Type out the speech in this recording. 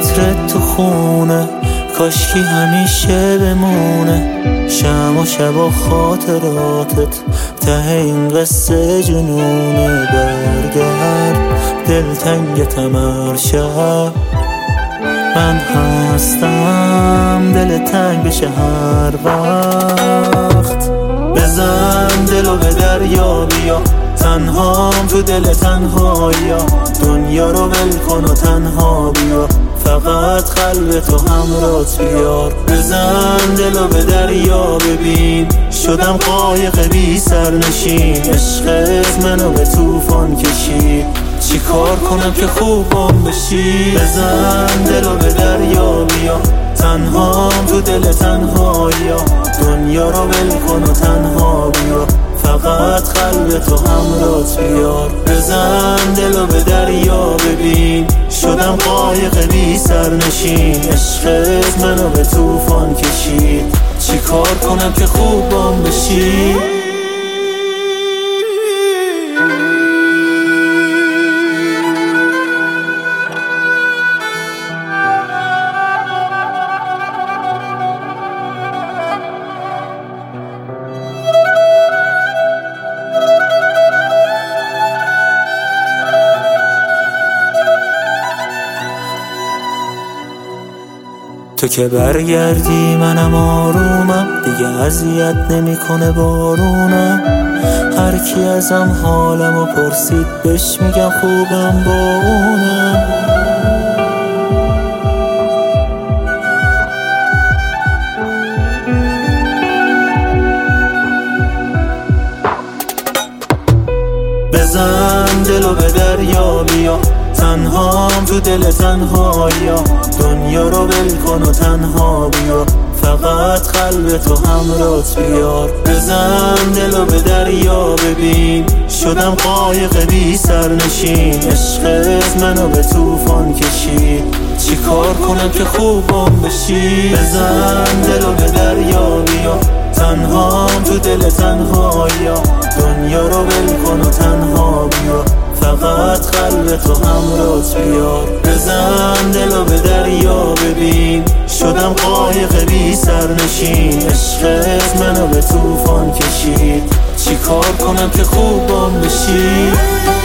عطرت تو خونه کاشکی همیشه بمونه، شم و شب و خاطراتت ته این قصه جنونه. برگرد دلتنگتم هر شب، من هستم دل تنگ بشه هر وقت. بزن دلو به دریا بیا، تنهام تو دل تنهایا، دنیا رو ول کن و تنها بیا، فقط قلب تو همراهت بیار. بزن دلو به دریا ببین، شدم قایق بی سرنشین، عشقت منو به طوفان کشید، چی کار کنم که خوبم بشی؟ بزن دلو به دریا بیا، تنهام تو دل تنهایا، دنیا رو ول کن و تنها بیا، فقط قلب تو همراهت بیار. بزن دلو به دریا ببین، شدم قایق بی سرنشین، عشقت منو به طوفان کشید، چی کار کنم که خوبم بشی؟ تو که برگردی منم آرومم، دیگه اذیت نمیکنه بارونم. هر کی ازم حالمو پرسید بهش میگم خوبم با اونم. بزن دلو به دریا بیا، تنهام تو دل تنهایا، دنیا رو ول کن و تنها بیا، فقط قلب تو همراهت بیار. بزن دلو به دریا ببین، شدم قایق بی سرنشین، عشقت منو به طوفان کشید، چی کار کنم که خوبم بشی؟ بزن دلو به دریا بیا، تنهام تو دل تنهایا، دنیا رو ول کن و تنها بیا، فقط قلب تو همراهت بیار. بزن دلو به دریا ببین، شدم قایق بی سرنشین، عشقت منو به طوفان کشید، چی کار کنم که خوبم بشی؟